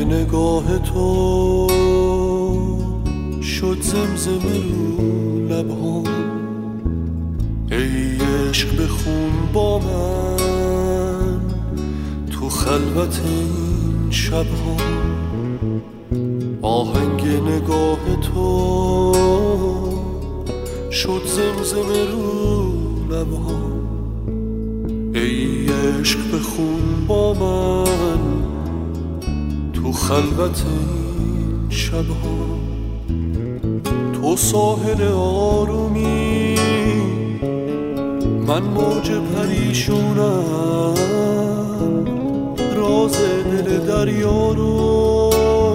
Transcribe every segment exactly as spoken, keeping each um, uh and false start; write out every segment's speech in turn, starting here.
نگاه تو شد زمزمه رو لبهام. ای عشق بخون با من تو خلوت این شبها. آهنگ نگاه تو شد زمزمه رو لبهام. ای عشق بخون با من تو خلوت این شبها. تو ساحل آرومی، من موج پریشونم. راز دل دریا رو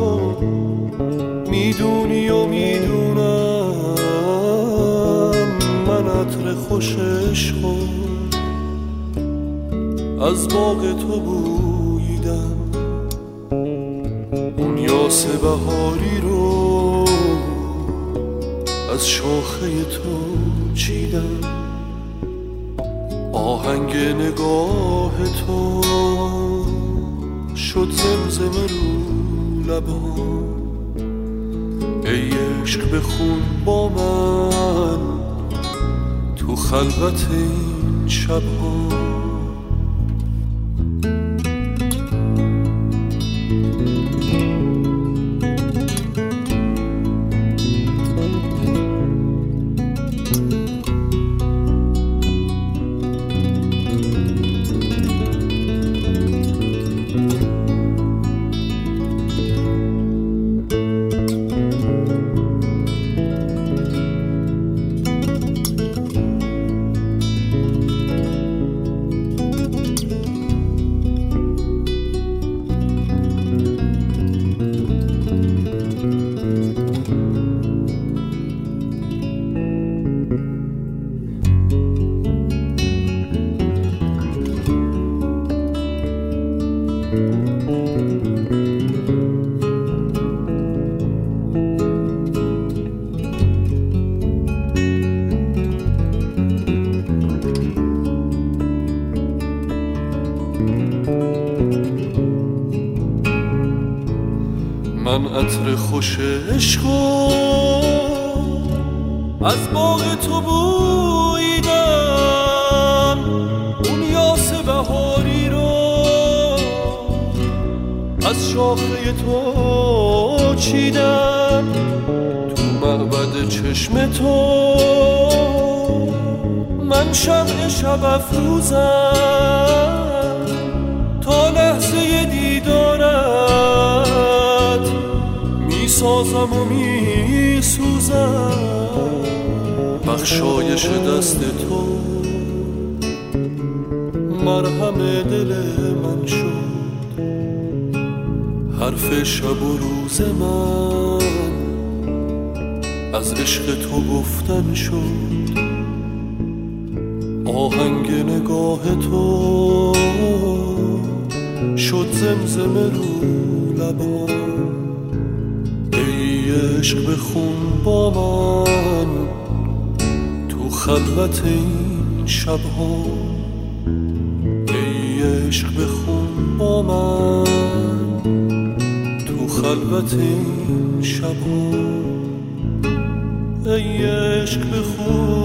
میدونی و میدونم. من عطر خوش عشقم از باغ تو بوییدم. اون یاس بهاری رو از شاخه تو چیدم. آهنگ نگاه تو شد زمزمه رو لبهام. ای عشق بخون با من تو خلوت این شبها. من عطر خوش عشقم از باغ تو بوییدم. اون یاس بهاری رو از شاخه تو چیدم. تو معبد چشم تو من شمع شب افروزم. تا لحظه دیدارت میسازم و میسوزم. بخشایش دست تو مرهم دل من شد. حرف شب و روز من از عشق تو گفتن شد. آهنگ نگاه تو شد زمزمه رو لبام. ای عشق بخون با من تو خلوت این شبها. ای عشق بخون با من تو خلوت این شبها. ای عشق بخون